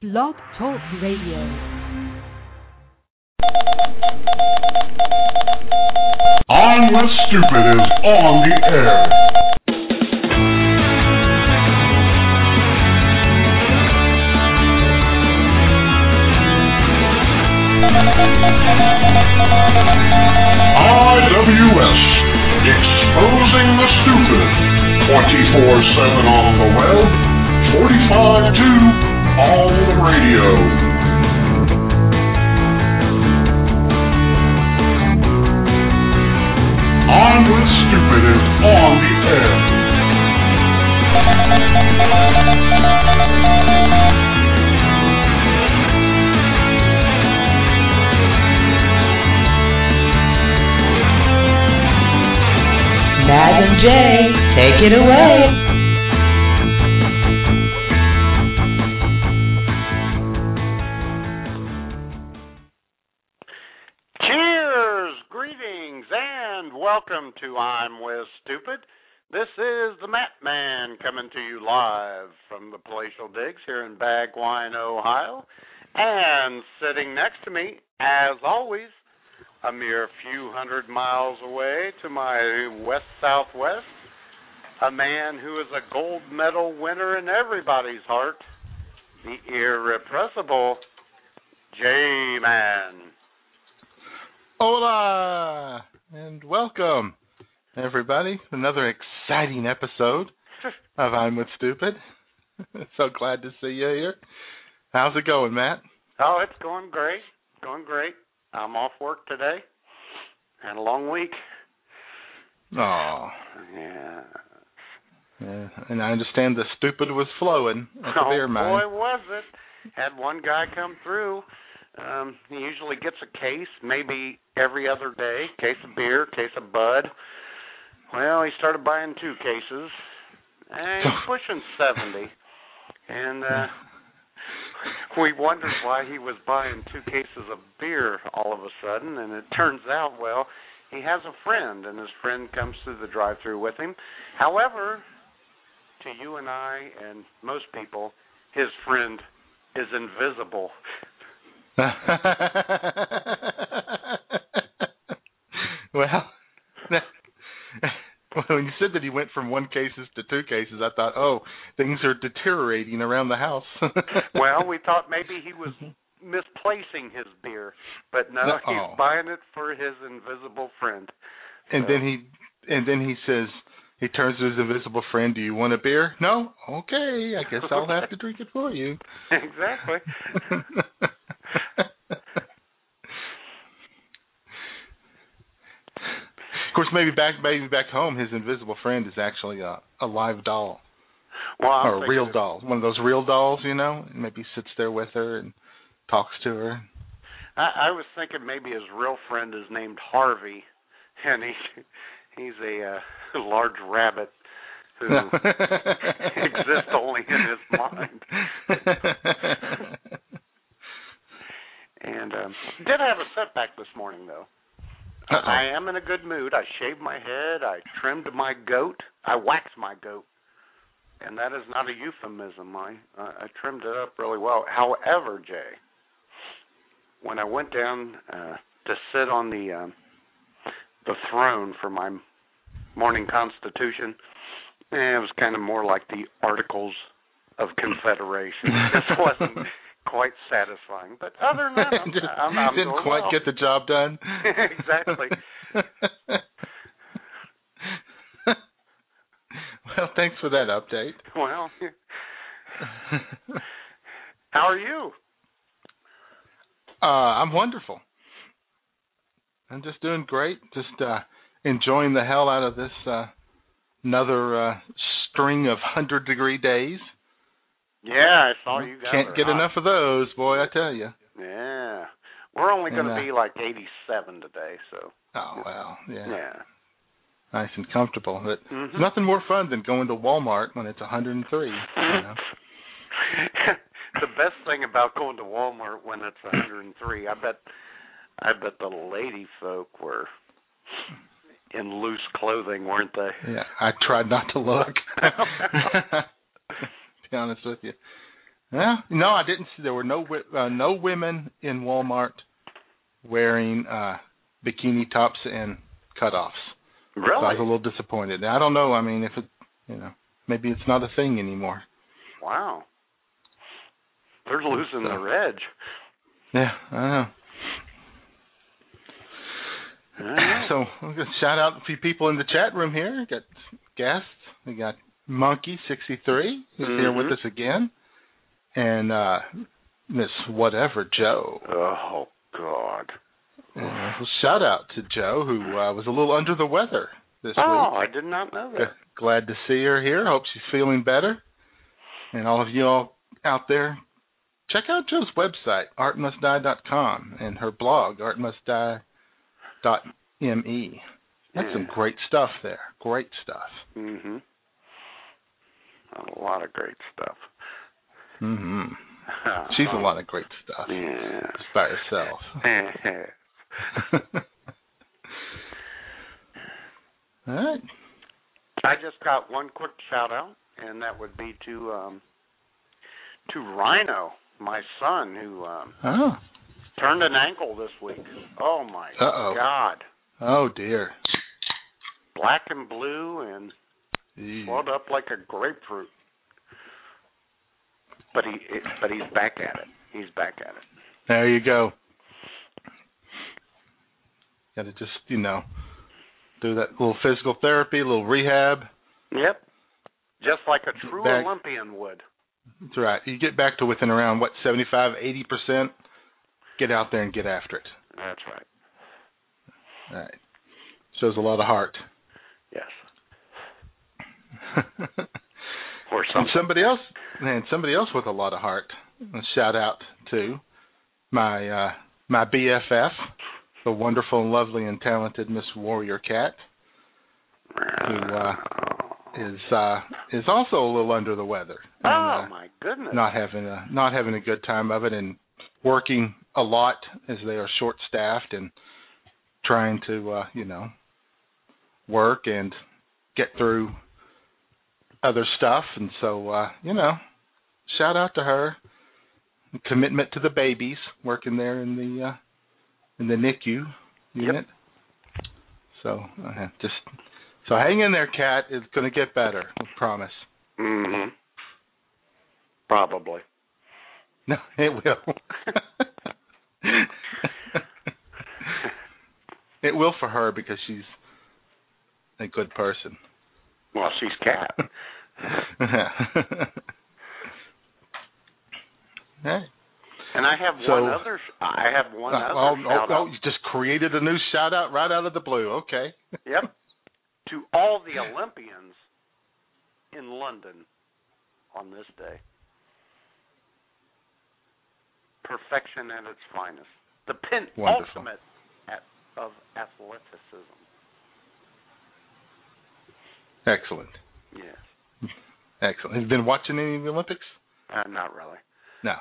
Blog Talk Radio. On with Stupid is on the air. IWS, exposing the stupid. 24/7 on the web, 45/2 on the radio. On with Stupid is on the air. Maz and Jay, take it away. Cheers, greetings, and welcome to I'm with Stupid. This is the Matt Man coming to you live from the Palatial Digs here in Bagwine, Ohio. And sitting next to me, as always, a mere few hundred miles away to my west-southwest, a man who is a gold medal winner in everybody's heart, the irrepressible J-Man. Hola, and welcome, everybody, to another exciting episode of I'm with Stupid. So glad to see you here. How's it going, Matt? Oh, it's going great. I'm off work today. Had a long week. Oh. Yeah. And I understand the Stupid was flowing at the beer mine. Oh, boy, was it. Had one guy come through. He usually gets a case, maybe every other day, case of beer, case of Bud. Well, he started buying 2 cases, and he's pushing 70. And we wondered why he was buying 2 cases of beer all of a sudden, and it turns out, well, he has a friend, and his friend comes through the drive-thru with him. However, to you and I and most people, his friend is invisible. Well, when you said that he went from 1 cases to 2 cases, I thought, oh, things are deteriorating around the house. Well, we thought maybe he was misplacing his beer, but no, he's buying it for his invisible friend. And then he says, he turns to his invisible friend, do you want a beer? No? Okay, I guess I'll have to drink it for you. Exactly. Of course, maybe back home, his invisible friend is actually a live doll, or a real doll, one of those real dolls, you know. Maybe sits there with her and talks to her. I was thinking maybe his real friend is named Harvey, and he's a large rabbit who exists only in his mind. And did have a setback this morning, though. I am in a good mood. I shaved my head. I trimmed my goat. I waxed my goat. And that is not a euphemism. I trimmed it up really well. However, Jay, when I went down to sit on the throne for my morning constitution, it was kind of more like the Articles of Confederation. This wasn't quite satisfying, but other than that, I'm didn't doing quite well. get the job done. Exactly. Well, thanks for that update. Well, how are you? I'm wonderful. I'm just doing great. Just enjoying the hell out of this another string of 100-degree days. Yeah, I saw you guys. Can't get enough of those, boy, I tell you. Yeah. We're only going to be like 87 today, so. Oh, well, yeah. Yeah. Nice and comfortable. But There's nothing more fun than going to Walmart when it's 103. You know? The best thing about going to Walmart when it's 103, I bet the lady folk were in loose clothing, weren't they? Yeah, I tried not to look. To be honest with you. Yeah, no, I didn't see. There were no women in Walmart wearing bikini tops and cutoffs. Really? So I was a little disappointed. I don't know. I mean, if it, maybe it's not a thing anymore. Wow. They're losing their edge. Yeah, I know. So I'm going to shout out a few people in the chat room here. We got guests. We got Monkey63 who's here with us again. And Miss Whatever Joe. Oh, God. Shout out to Joe, who was a little under the weather this week. Oh, I did not know that. Glad to see her here. Hope she's feeling better. And all of you all out there, check out Joe's website, artmustdie.com, and her blog, artmustdie.me. That's some great stuff there. Great stuff. Mm-hmm. A lot of great stuff. Mm-hmm. She's a lot of great stuff. Yeah. Just by herself. All right. I just got one quick shout out, and that would be to Rhino, my son, who turned an ankle this week. Oh my God! Oh dear! Black and blue and swelled up like a grapefruit. But he's back at it. He's back at it. There you go. Got to just do that little physical therapy, a little rehab. Yep. Just like a true Olympian would. That's right. You get back to within around, 75-80%, get out there and get after it. That's right. All right. Shows a lot of heart. Yes. Or something. And somebody else with a lot of heart. A shout out to my BFF, the wonderful and lovely and talented Miss Warrior Cat, who is also a little under the weather. And, my goodness! Not having a good time of it, and working a lot as they are short-staffed and trying to work and get through other stuff. And so shout out to her. Commitment to the babies, working there in the NICU unit. Yep. So so hang in there, Kat. It's going to get better. I promise. Mm-hmm. Probably. No, it will. It will for her because she's a good person. Well, she's Kat. Hey. And I have one other shout out. You just created a new shout out right out of the blue. Okay. Yep. To all the Olympians in London on this day. Perfection at its finest. The penultimate of athleticism. Excellent. Yes. Excellent. Have you been watching any of the Olympics? Not really. No.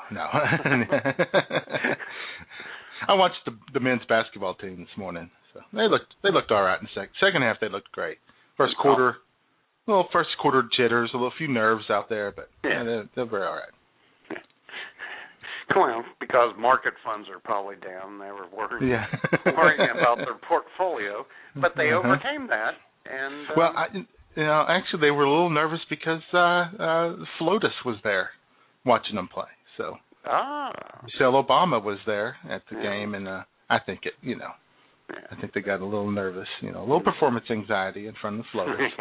I watched the men's basketball team this morning. So they looked all right in the second half. They looked great. First quarter jitters, a few nerves out there, but they're very all right. Well, because market funds are probably down, they were worrying about their portfolio, but they overcame that. And actually, they were a little nervous because Flotus was there watching them play. So Michelle Obama was there at the game, and I think I think they got a little nervous, a little performance anxiety in front of the Flotus.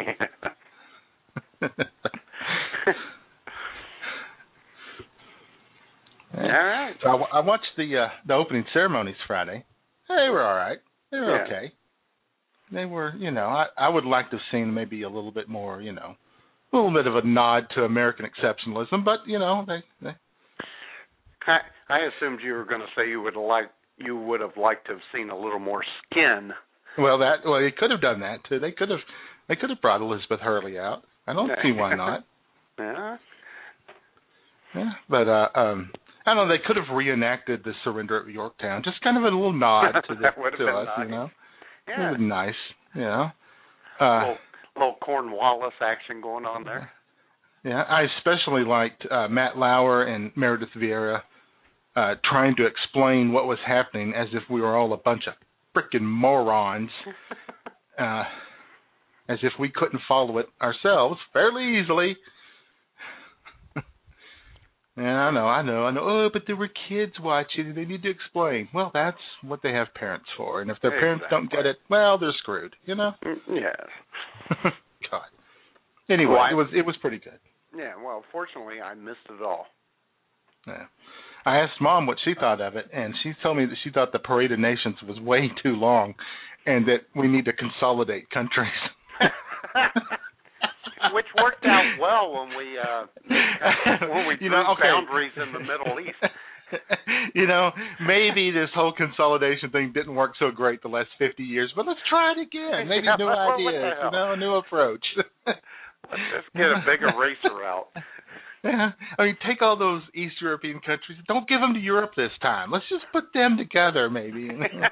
All right. So I watched the opening ceremonies Friday. They were all right. They were okay. They were, I would like to have seen maybe a little bit more, a little bit of a nod to American exceptionalism, but they. I assumed you were going to say you would have liked to have seen a little more skin. Well, they could have done that too. They could have brought Elizabeth Hurley out. I don't see why not. Yeah. Yeah, but I don't know. They could have reenacted the surrender at Yorktown. Just kind of a little nod to that would have been us, nice. It would have been nice, little Cornwallis action going on there. Yeah, I especially liked Matt Lauer and Meredith Vieira trying to explain what was happening as if we were all a bunch of frickin' morons, as if we couldn't follow it ourselves fairly easily. And I know. Oh, but there were kids watching, and they need to explain. Well, that's what they have parents for. And if their parents don't get it, well, they're screwed, you know? Yes. God. Anyway, Well, it was pretty good. Yeah, well, fortunately, I missed it all. Yeah. I asked Mom what she thought of it, and she told me that she thought the Parade of Nations was way too long and that we need to consolidate countries. Which worked out well when we drew boundaries in the Middle East. You know, maybe this whole consolidation thing didn't work so great the last 50 years, but let's try it again. Maybe new ideas, a new approach. Let's get a big eraser out. Yeah, I mean, take all those East European countries. Don't give them to Europe this time. Let's just put them together, maybe.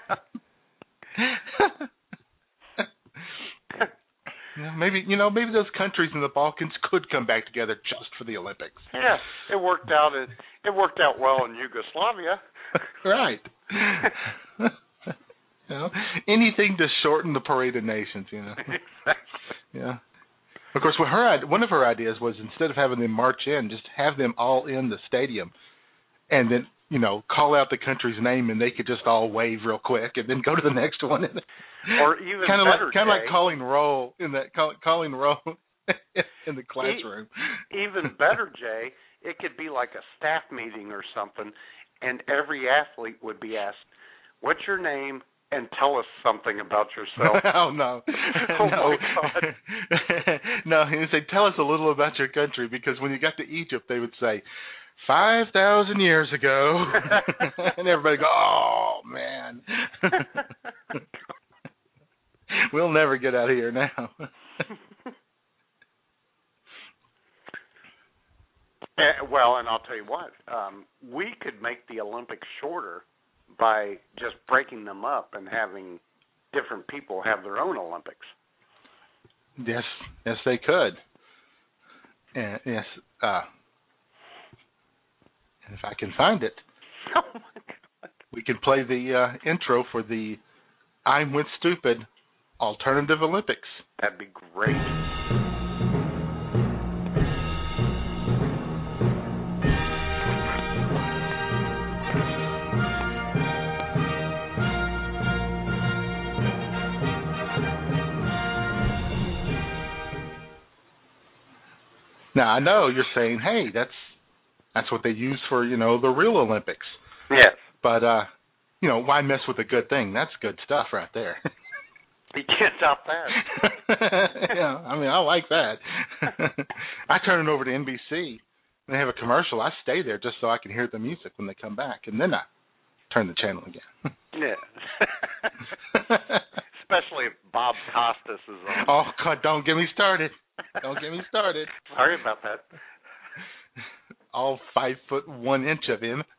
Maybe those countries in the Balkans could come back together just for the Olympics. Yeah, it worked out. It worked out well in Yugoslavia. Right. Anything to shorten the Parade of Nations. Exactly. Yeah. Of course, one of her ideas was instead of having them march in, just have them all in the stadium, and then call out the country's name, and they could just all wave real quick, and then go to the next one. Or even kind of better, like calling roll in the classroom. Even better, Jay, it could be like a staff meeting or something, and every athlete would be asked, "What's your name? And tell us something about yourself." Oh, no. Oh, my God. No, he would say, tell us a little about your country, because when you got to Egypt, they would say, 5,000 years ago. And everybody go, oh, man. We'll never get out of here now. Well, and I'll tell you what, we could make the Olympics shorter by just breaking them up and having different people have their own Olympics. Yes, they could. And yes, and if I can find it, oh my God, we can play the intro for the I'm With Stupid Alternative Olympics. That'd be great. Now, I know you're saying, hey, that's what they use for, the real Olympics. Yes. But, why mess with a good thing? That's good stuff right there. You can't top that. Yeah, I mean, I like that. I turn it over to NBC. When they have a commercial, I stay there just so I can hear the music when they come back, and then I turn the channel again. Yeah. Especially if Bob Costas is on. Oh, God, don't get me started. Don't get me started. Sorry about that. All 5'1" of him.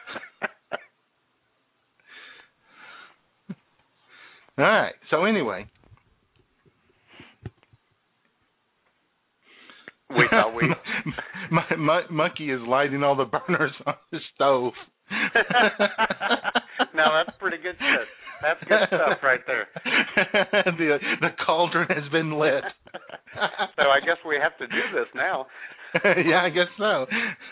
All right. So anyway, my monkey is lighting all the burners on the stove. Now that's pretty good shit. That's good stuff right there. The cauldron has been lit. So I guess we have to do this now. Yeah, I guess so.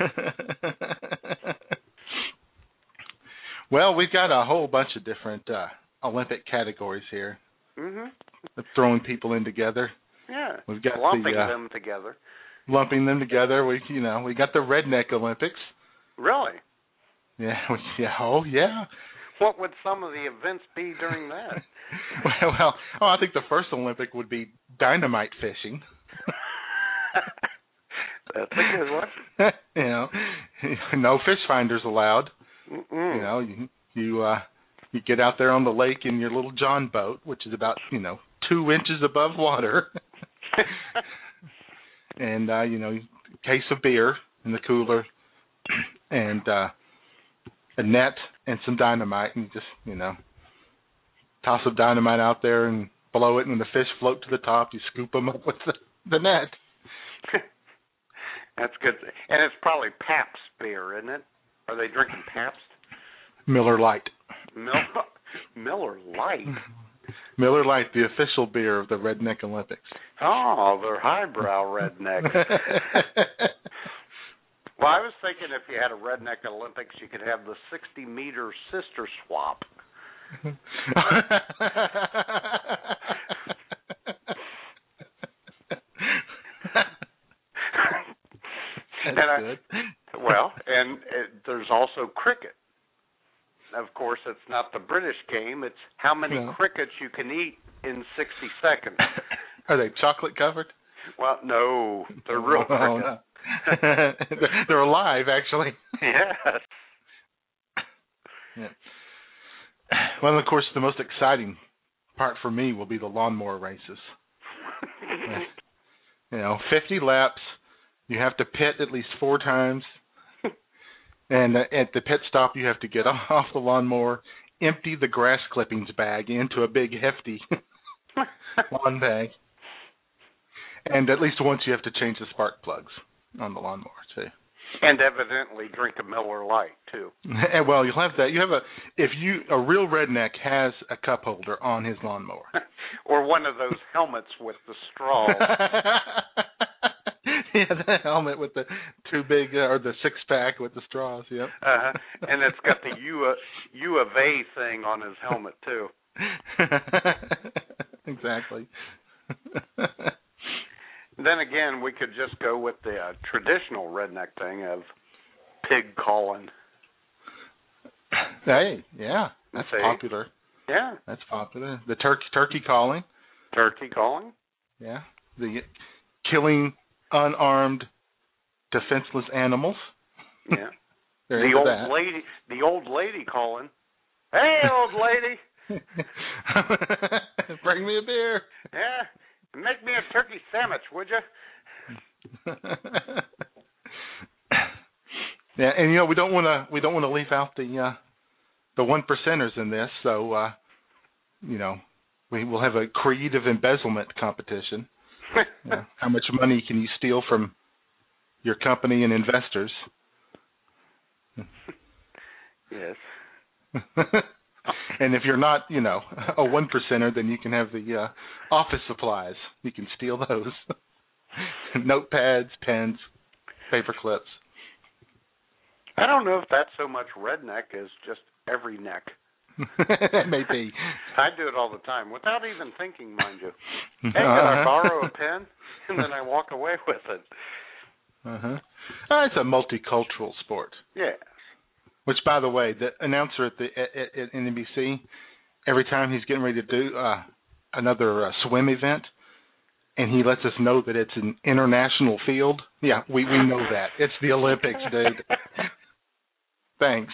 Well, we've got a whole bunch of different Olympic categories here. Mm-hmm. Throwing people in together. Yeah. We've got lumping them together. Lumping them together. We got the Redneck Olympics. Really? Yeah. Oh, yeah. What would some of the events be during that? I think the first Olympic would be dynamite fishing. That's a good one. No fish finders allowed. Mm-mm. You get out there on the lake in your little John boat, which is about 2 inches above water, and a case of beer in the cooler, and a net and some dynamite, and you just toss some dynamite out there and blow it, and when the fish float to the top, you scoop them up with the net. That's good. And it's probably Pabst beer, isn't it? Are they drinking Pabst? Miller Lite. Miller Lite? Miller Lite, the official beer of the Redneck Olympics. Oh, they're highbrow rednecks. Well, I was thinking if you had a Redneck Olympics, you could have the 60-meter sister swap. That's good. Well, and there's also cricket. Of course, it's not the British game. It's how many crickets you can eat in 60 seconds. Are they chocolate covered? Well, no, they're real crickets. No. They're alive, actually. Yes. Yeah. Well, of course, the most exciting part for me will be the lawnmower races. 50 laps. You have to pit at least 4 times. And at the pit stop, you have to get off the lawnmower, empty the grass clippings bag into a big, hefty lawn bag. And at least once you have to change the spark plugs on the lawnmower, too. And evidently drink a Miller Lite, too. And, well, you'll have that. A real redneck has a cup holder on his lawnmower. Or one of those helmets with the straws. Yeah, the helmet with the too big, or the 6-pack with the straws, yep. And it's got the U of A thing on his helmet, too. Exactly. Then again, we could just go with the traditional redneck thing of pig calling. Hey, yeah, that's popular. Yeah. That's popular. The turkey calling. Turkey calling? Yeah. The killing unarmed, defenseless animals. Yeah. The old lady calling. Hey, old lady. Bring me a beer. Yeah. Make me a turkey sandwich, would you? Yeah, and we don't want to leave out the 1%ers in this. So we will have a creative embezzlement competition. How much money can you steal from your company and investors? Yes. And if you're not, a 1%er, then you can have the office supplies. You can steal those. Notepads, pens, paper clips. I don't know if that's so much redneck as just every neck. Maybe. I do it all the time without even thinking, mind you. Hey, can I borrow a pen? And then I walk away with it. It's a multicultural sport. Yeah. Which, by the way, the announcer at NBC, every time he's getting ready to do another swim event, and he lets us know that it's an international field. Yeah, we know that. It's the Olympics, dude. Thanks.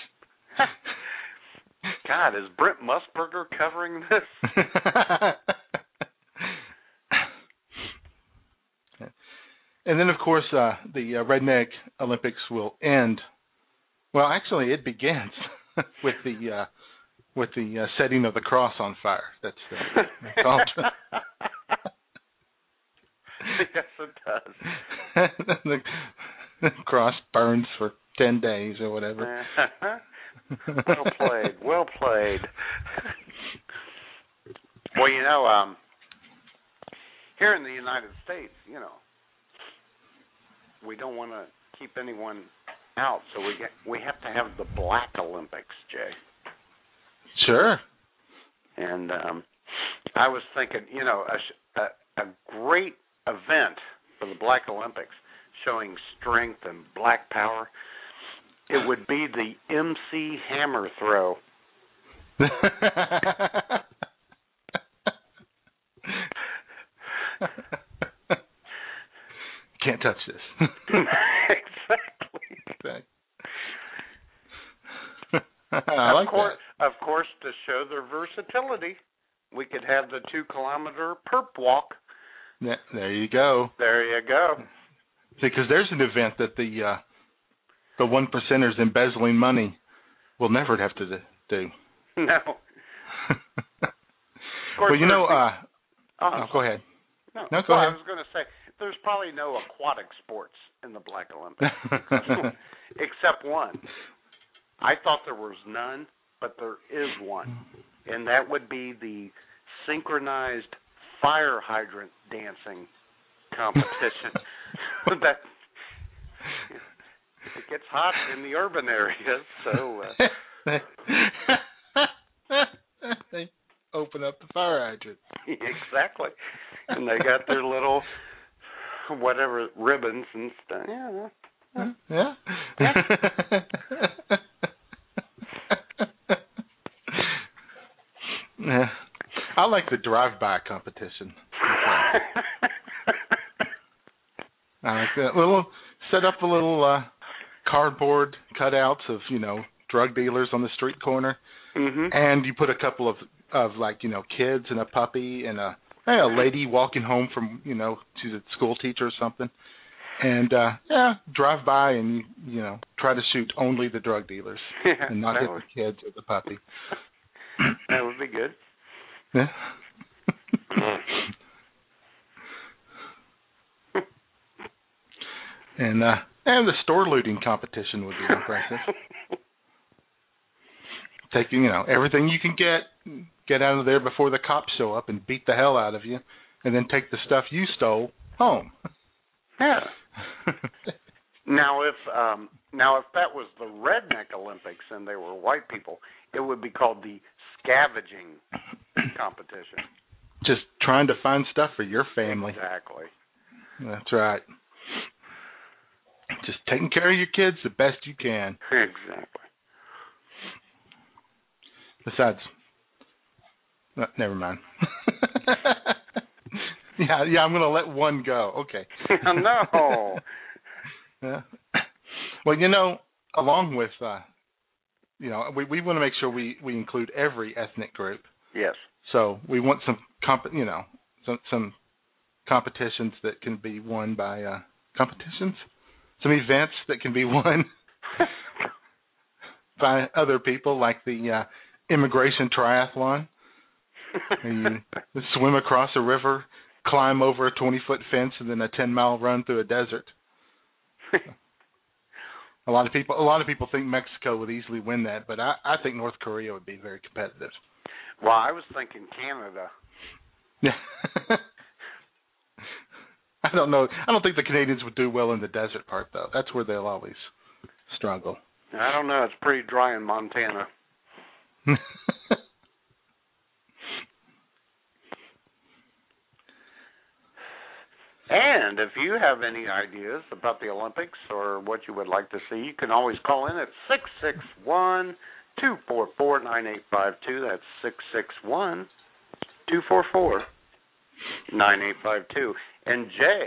God, is Brent Musburger covering this? And then, of course, the Redneck Olympics will end. Well, actually, it begins with the setting of the cross on fire. That's all. Yes, it does. The cross burns for 10 days or whatever. Well played. Well played. Well, here in the United States, we don't want to keep anyone out, so we have to have the Black Olympics, Jay. Sure. And I was thinking, a great event for the Black Olympics showing strength and black power, it would be the MC Hammer throw. Can't touch this. Exactly. I like that. Of course, to show their versatility, we could have the 2-kilometer perp walk. Yeah, there you go. There you go. See, because there's an event that the 1%ers embezzling money will never have to do. No. Of course, well, go ahead. No, go ahead. I was going to say, there's probably no aquatic sports in the Black Olympics except one. I thought there was none, but there is one, and that would be the synchronized fire hydrant dancing competition. That it gets hot in the urban areas, so they open up the fire hydrant. Exactly, and they got their little whatever ribbons and stuff. Yeah. Yeah. I like the drive-by competition. I like that little. Set up a little cardboard cutouts of drug dealers on the street corner, and you put a couple of like kids and a puppy and a lady walking home from she's a school teacher or something, and drive by and try to shoot only the drug dealers and not hit the kids or the puppy. That would be good. Yeah. And the store looting competition would be impressive. Taking everything you can get out of there before the cops show up and beat the hell out of you, and then take the stuff you stole home. Yeah. Now if that was the Redneck Olympics and they were white people, it would be called the scavenging competition. Just trying to find stuff for your family. Exactly. That's right. Just taking care of your kids the best you can. Exactly. Besides, never mind. Yeah, I'm going to let one go. Okay. No. Yeah. Well, along with, we want to make sure we include every ethnic group. Yes. So we want some some competitions that can be won by competitions. Some events that can be won by other people, like the immigration triathlon. You swim across a river, climb over a 20-foot fence, and then a 10-mile run through a desert. A lot of people think Mexico would easily win that, but I think North Korea would be very competitive. Well, I was thinking Canada. Yeah. I don't know. I don't think the Canadians would do well in the desert part, though. That's where they'll always struggle. I don't know. It's pretty dry in Montana. And if you have any ideas about the Olympics or what you would like to see, you can always call in at 661-244-9852. That's 661-244-9852. And Jay,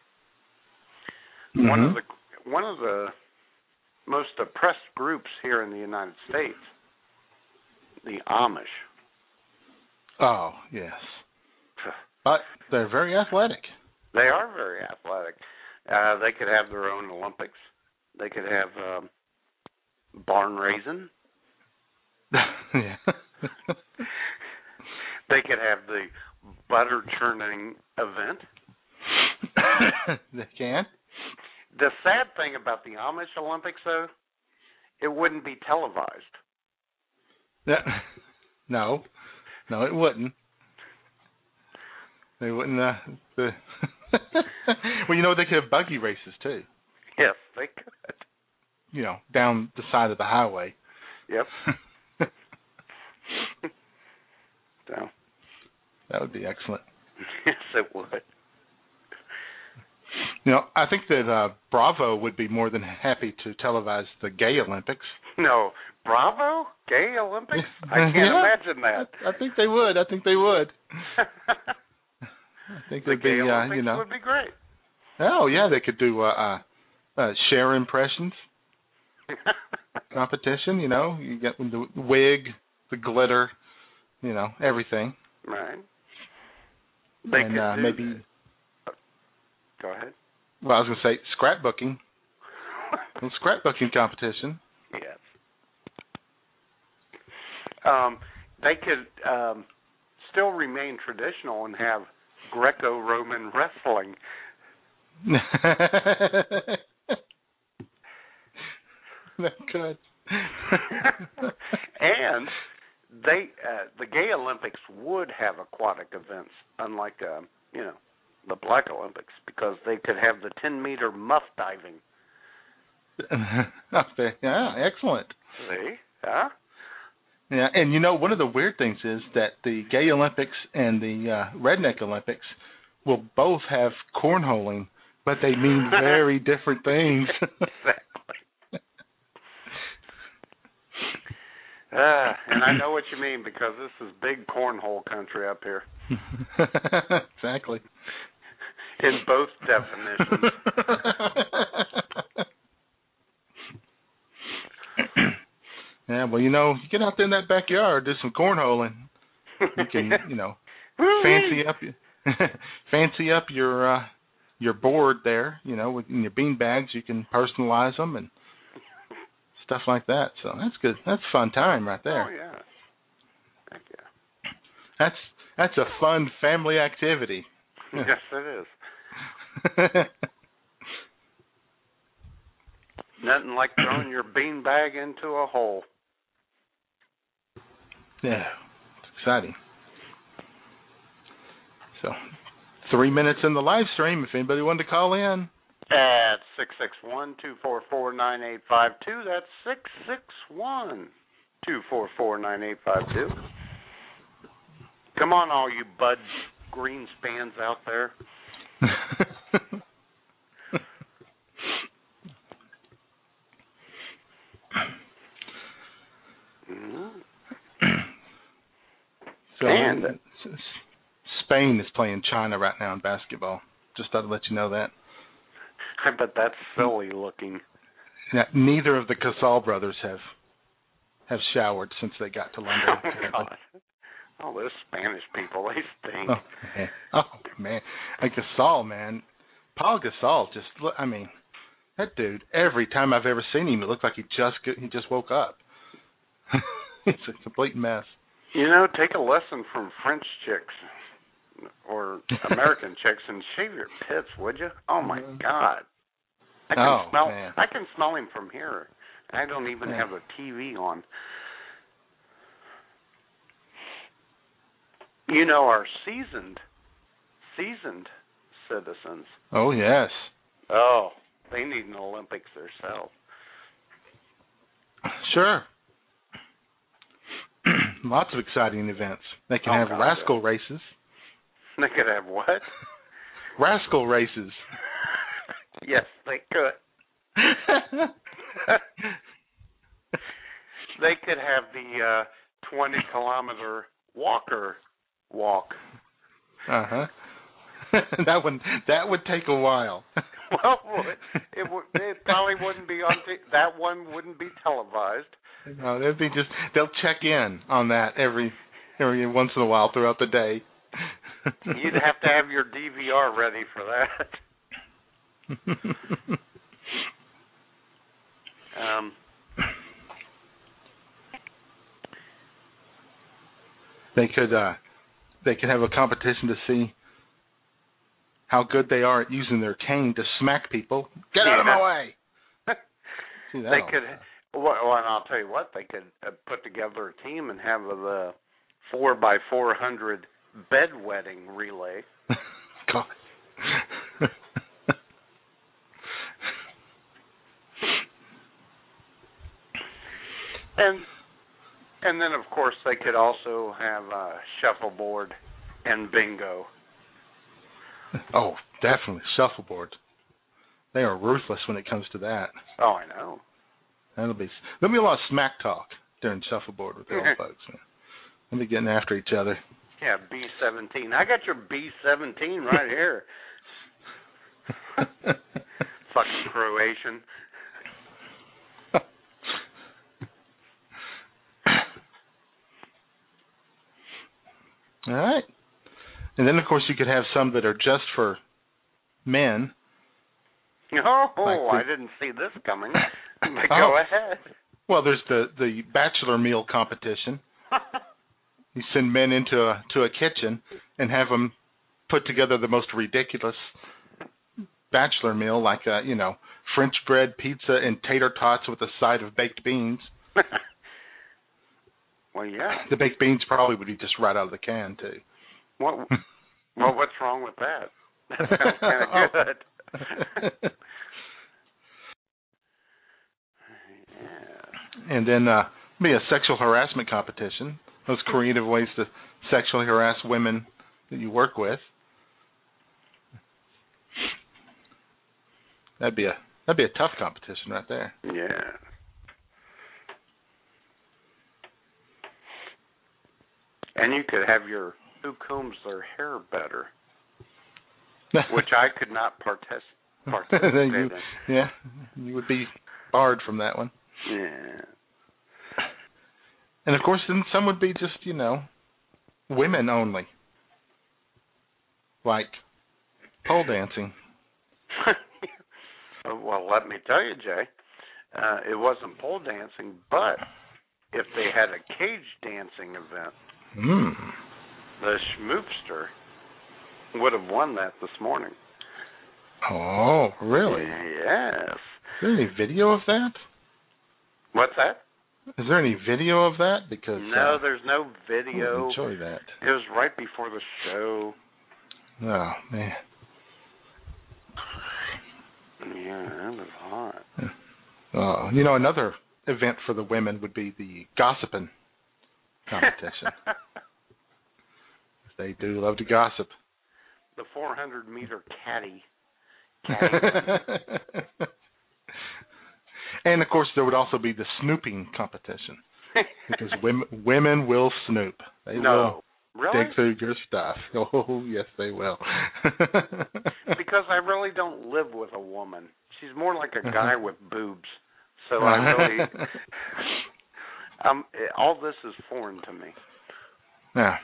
one of the most oppressed groups here in the United States, the Amish. Oh, yes. But they're very athletic. They are very athletic. They could have their own Olympics. They could have barn raising. Yeah. They could have the butter churning event. They can. The sad thing about the Amish Olympics, though, it wouldn't be televised. No, it wouldn't. They wouldn't. Well, they could have buggy races too. Yes, they could. Down the side of the highway. Yep. So that would be excellent. Yes, it would. I think that Bravo would be more than happy to televise the Gay Olympics. No, Bravo? Gay Olympics? I can't imagine that. I think they would. I think the Gay Olympics would be great. Oh yeah, they could do Cher impressions competition. You get the wig, the glitter, everything. Right. And maybe. Go ahead. Well, I was going to say scrapbooking. A scrapbooking competition. Yes. They could still remain traditional and have Greco-Roman wrestling That's good. And the Gay Olympics would have aquatic events, unlike the Black Olympics, because they could have the 10-meter muff diving. Yeah, excellent. See? Huh? Yeah, and one of the weird things is that the Gay Olympics and the Redneck Olympics will both have cornholing, but they mean very different things. Exactly. And I know what you mean, because this is big cornhole country up here. Exactly. In both definitions. Yeah, well, you get out there in that backyard, do some cornholing. You can, fancy up your board there. With your bean bags, you can personalize them and stuff like that. So that's good. That's a fun time right there. Oh yeah. Heck yeah. That's a fun family activity. Yes, it is. Nothing like throwing your bean bag into a hole. Yeah, it's exciting. So, 3 minutes in the live stream. If anybody wanted to call in. At 661-244-9852. That's 661-244-9852. Come on, all you Bud Greenspans out there. So, and Spain is playing China right now in basketball. Just thought I'd let you know that. I bet that's silly looking. Now, neither of the Casal brothers have showered since they got to London. Oh, God. Oh, those Spanish people, they stink. Oh man. And Gasol, man. Paul Gasol, that dude, every time I've ever seen him, it looked like he just woke up. It's a complete mess. Take a lesson from French chicks or American chicks and shave your pits, would you? Oh, my God. I can smell him from here. I don't even have a TV on. Our seasoned citizens. Oh, yes. Oh, they need an Olympics themselves. Sure. Lots of exciting events. They can have rascal races. They could have what? Rascal races. Yes, they could. They could have the 20-kilometer walker walk. Uh-huh. That would take a while. Well, it probably wouldn't be on. That one wouldn't be televised. No, they'll check in on that every once in a while throughout the day. You'd have to have your DVR ready for that. They could have a competition to see how good they are at using their cane to smack people. Get out of my way! They could. Well, and I'll tell you what, they could put together a team and have the 4x400 bedwetting relay. God. And then, of course, they could also have shuffleboard and bingo. Oh, definitely. Shuffleboard. They are ruthless when it comes to that. Oh, I know. There'll be a lot of smack talk during shuffleboard with the old folks. Man. They'll be getting after each other. Yeah, B-17. I got your B-17 right here. Fucking Croatian. All right. And then, of course, you could have some that are just for men. Oh, I didn't see this coming. Go ahead. Well, there's the bachelor meal competition. You send men into a kitchen and have them put together the most ridiculous bachelor meal, like a, French bread pizza and tater tots with a side of baked beans. Well, yeah. The baked beans probably would be just right out of the can, too. Well, what's wrong with that? That sounds kind of good. Yeah. And then be a sexual harassment competition. Those creative ways to sexually harass women that you work with. That'd be a tough competition right there. Yeah. And you could have your who combs their hair better, which I could not participate in. Yeah, you would be barred from that one. Yeah. And of course, then some would be just, women only. Like pole dancing. Well, let me tell you, Jay, it wasn't pole dancing, but if they had a cage dancing event, the Schmoopster would have won that this morning. Oh, really? Yes. Is there any video of that? What's that? Is there any video of that? Because no, there's no video. I enjoy that. It was right before the show. Oh, man. Yeah, that was hot. Another event for the women would be the gossiping competition. They do love to gossip. The 400-meter caddy. And, of course, there would also be the snooping competition. Because women will snoop. They will really? dig through your stuff. Oh, yes, they will. Because I really don't live with a woman. She's more like a guy with boobs. So I really... all this is foreign to me. Yeah.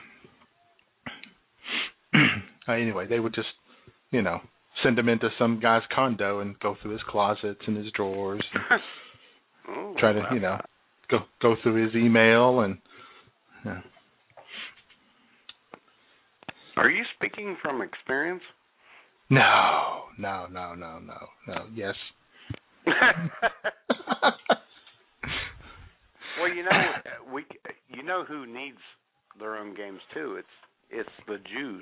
Anyway, they would just, send him into some guy's condo and go through his closets and his drawers and try to, go through his email and. Yeah. Are you speaking from experience? No. Yes. Well, who needs their own games too? It's the Jews.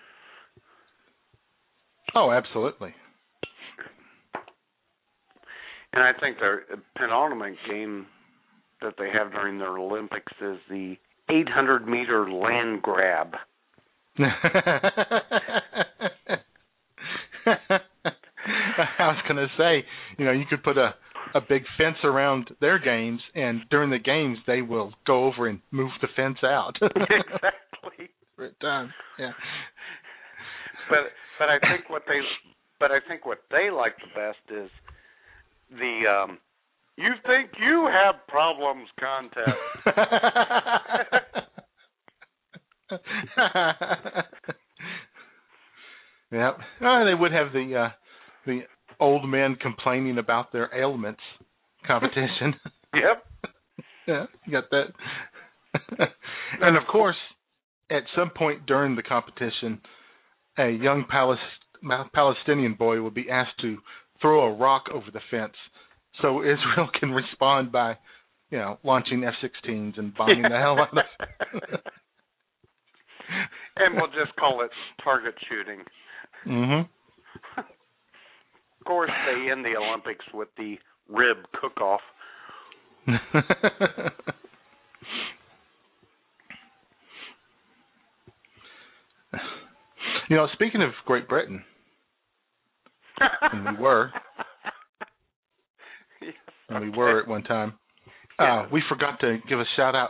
Oh, absolutely. And I think their penultimate game that they have during their Olympics is the 800-meter land grab. I was going to say, you could put a big fence around their games, and during the games they will go over and move the fence out. Exactly. Done. Yeah. But I think what they like the best is the you think you have problems contest. Yep. They would have the old men complaining about their ailments competition. Yep. Yeah, you got that. And of course, at some point during the competition, a young Palestinian boy will be asked to throw a rock over the fence so Israel can respond by, launching F-16s and bombing the hell out of it. And we'll just call it target shooting. Mm-hmm. Of course, they end the Olympics with the rib cook-off. Speaking of Great Britain, and we were at one time. We forgot to give a shout out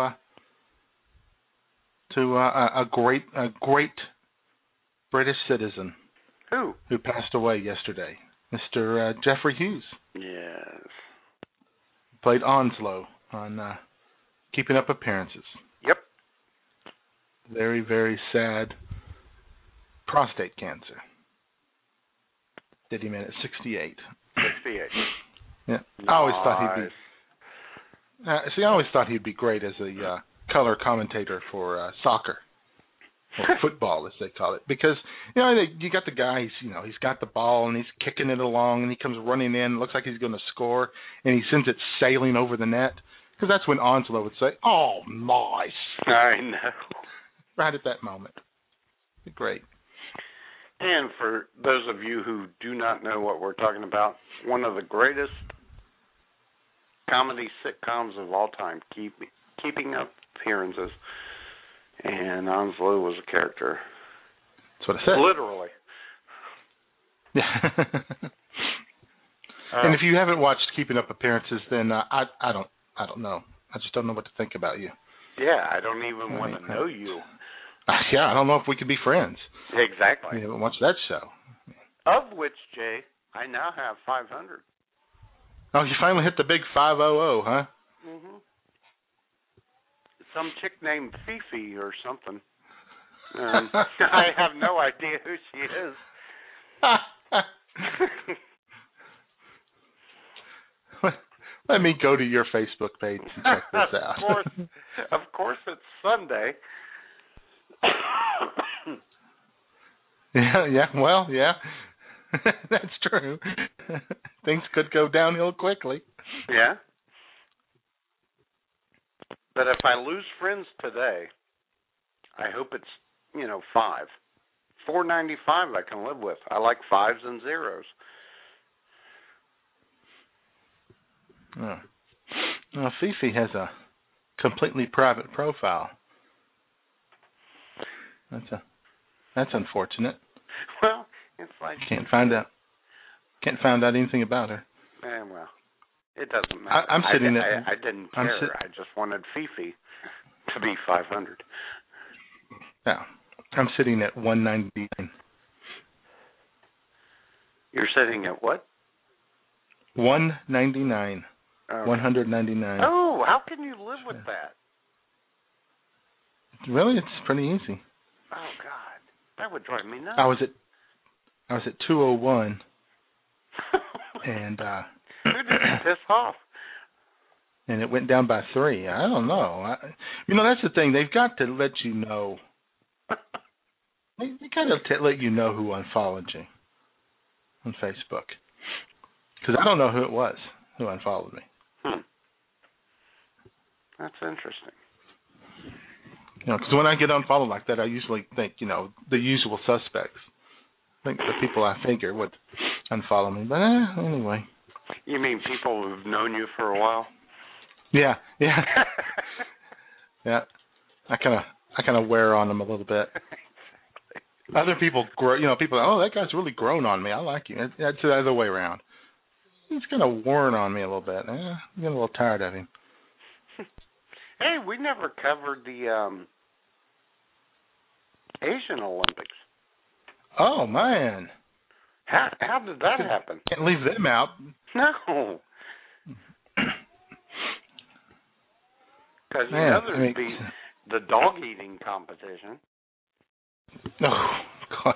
to a great British citizen who passed away yesterday, Mr. Geoffrey Hughes. Yes. Played Onslow on Keeping Up Appearances. Yep. Very, very sad. Prostate cancer. Did him in at 68. 68. Yeah. Nice. I always thought he'd be great as a color commentator for soccer. or football, as they call it, because you got the guy. He's got the ball and he's kicking it along, and he comes running in. Looks like he's going to score, and he sends it sailing over the net. Because that's when Onslow would say, "Oh, nice!" I know. Right at that moment. Great. And for those of you who do not know what we're talking about, one of the greatest comedy sitcoms of all time, Keeping Up Appearances, and Onslow was a character. That's what I said. Literally. Yeah. And if you haven't watched Keeping Up Appearances, then I don't know. I just don't know what to think about you. Yeah, I don't even want to know you. Yeah, I don't know if we could be friends. Exactly. You haven't watched that show. Of which, Jay, I now have 500. Oh, you finally hit the big 500, huh? Mm-hmm. Some chick named Fifi or something. I have no idea who she is. Let me go to your Facebook page and check this out. Of course, it's Sunday. Yeah. That's true. Things could go downhill quickly. Yeah. But if I lose friends today, I hope it's, 5. 495 I can live with. I like 5s and 0s. Oh. Well, Fifi has a completely private profile. That's unfortunate. Well, it's like Can't find out anything about her. Well, it doesn't matter. I'm sitting I didn't care. I just wanted Fifi to be 500. Yeah, I'm sitting at 199. You're sitting at what? 199. 199. Oh, how can you live with that? Really, it's pretty easy. Oh God, that would drive me nuts. I was at 201, and who did you piss off? And it went down by 3. I don't know. That's the thing. They've got to let you know. They got to let you know who unfollowed you on Facebook. Because I don't know who it was who unfollowed me. That's interesting. Because when I get unfollowed like that, I usually think, the usual suspects. I think the people I figure would unfollow me. But anyway. You mean people who've known you for a while? Yeah. Yeah. I kind of wear on them a little bit. Other people grow. People. Oh, that guy's really grown on me. I like you. That's the other way around. He's kind of worn on me a little bit. I'm getting a little tired of him. Hey, we never covered the Asian Olympics. Oh man. How did that happen? Can't leave them out. No. Because there's the dog eating competition. Oh God.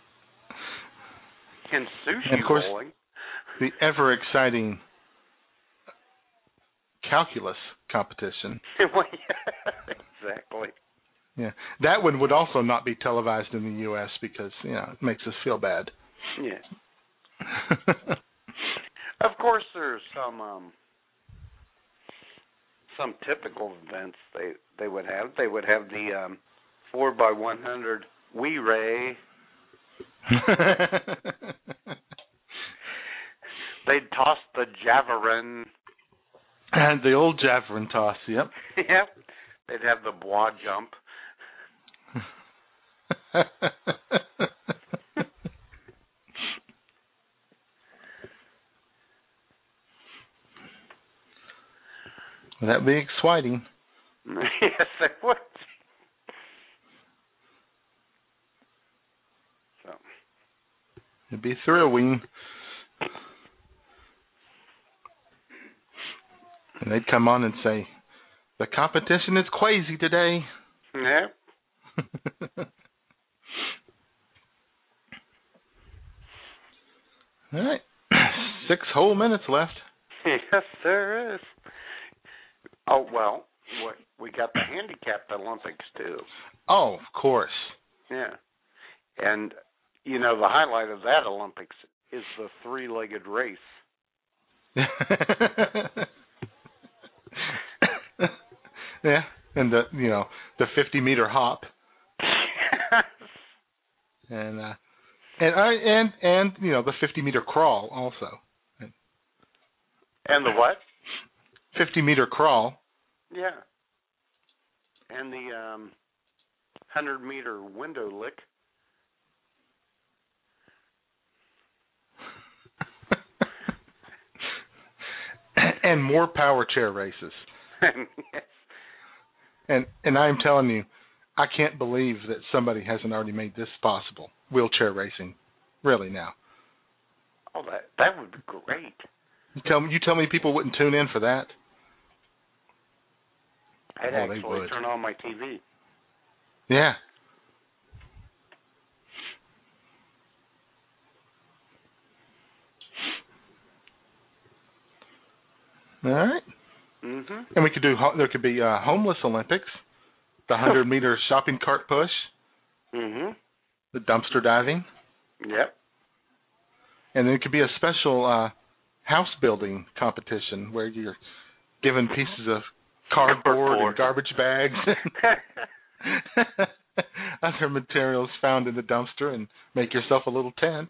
And sushi and of course, bowling. The ever exciting calculus competition. Well, yeah, exactly. Yeah, that one would also not be televised in the U.S. because it makes us feel bad. Yeah. Of course, there's some typical events they would have. They would have the 4x100 Wii Ray. They'd toss the javelin. And the old javelin toss, yep. Yep. They'd have the bois jump. Well, that'd be exciting. Yes, it would. So. It'd be thrilling. And they'd come on and say, the competition is crazy today. Yep. All right. 6 whole minutes left. Yes, there is. Oh, well, we got the handicapped Olympics, too. Oh, of course. Yeah. And, you know, the highlight of that Olympics is the three-legged race. Yeah, and the 50-meter hop. and the 50-meter crawl also. And the what? 50-meter crawl. Yeah. And the 100-meter window lick. And more power chair races. Yes. And I'm telling you, I can't believe that somebody hasn't already made this possible. Wheelchair racing, really now. Oh, that would be great. You tell me people wouldn't tune in for that? I'd actually turn on my TV. Yeah. All right. Mhm. And there could be homeless Olympics, the 100-meter shopping cart push. Mhm. The dumpster diving. Yep. And there could be a special house building competition where you're given pieces of cardboard and garbage bags and other materials found in the dumpster and make yourself a little tent.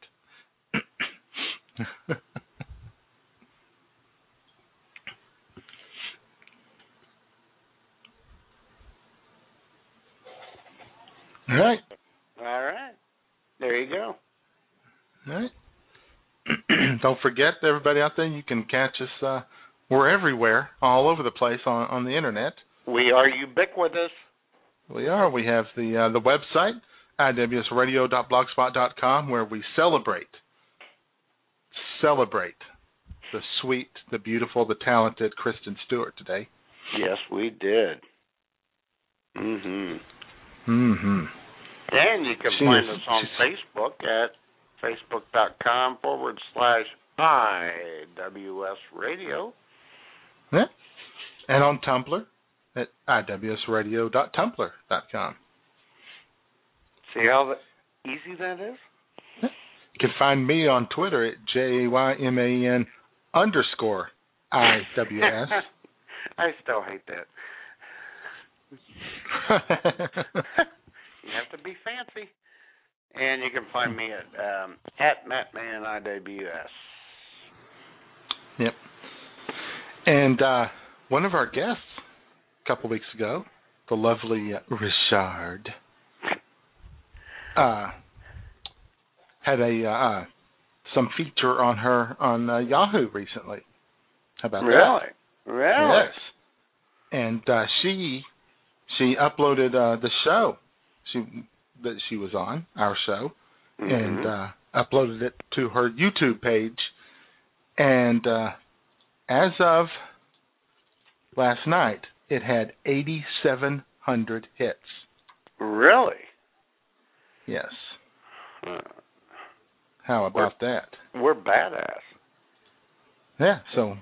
All right. All right. There you go. All right. Don't forget, everybody out there, you can catch us. We're everywhere, all over the place on the internet. We are ubiquitous. We are. We have the website, iwsradio.blogspot.com, where we celebrate the sweet, the beautiful, the talented Kristen Stewart today. Yes, we did. Mhm. Mhm. And you can find us on Facebook at facebook.com/IWS Radio. Yeah. And on Tumblr at iwsradio.tumblr.com. See how easy that is? Yeah. You can find me on Twitter at JAYMAN_IWS. I still hate that. You have to be fancy. And you can find me at MattManIWS. Yep. And one of our guests a couple weeks ago, the lovely Richard, had some feature on her on Yahoo recently. How about that? Really? Yes. And she uploaded the show that she was on, our show, and uploaded it to her YouTube page. And as of last night, it had 8,700 hits. Really? Yes. How about that? We're badass. Yeah. So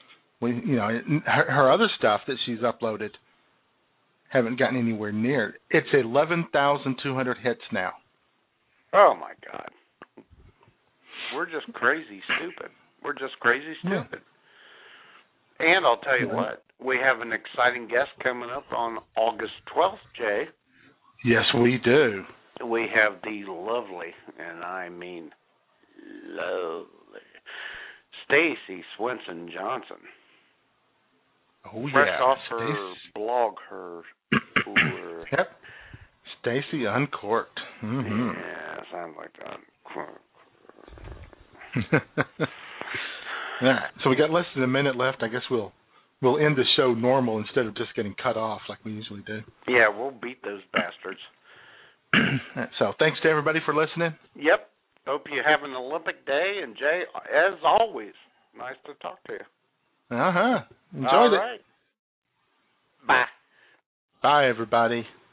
her other stuff that she's uploaded haven't gotten anywhere near. It's 11,200 hits now. Oh my God. We're just crazy stupid. Yeah. And I'll tell you what, we have an exciting guest coming up on August 12th, Jay. Yes, we do. We have the lovely, and I mean lovely, Stacy Swenson Johnson. Oh, Fresh yeah. off her blog, her tour. Yep. Stacy Uncorked. Mm-hmm. Yeah, sounds like that. All right. So we got less than a minute left. I guess we'll end the show normal instead of just getting cut off like we usually do. Yeah, we'll beat those bastards. So thanks to everybody for listening. Yep. Hope you have an Olympic day. And Jay, as always, nice to talk to you. Enjoyed All it. right. Bye. Bye, everybody.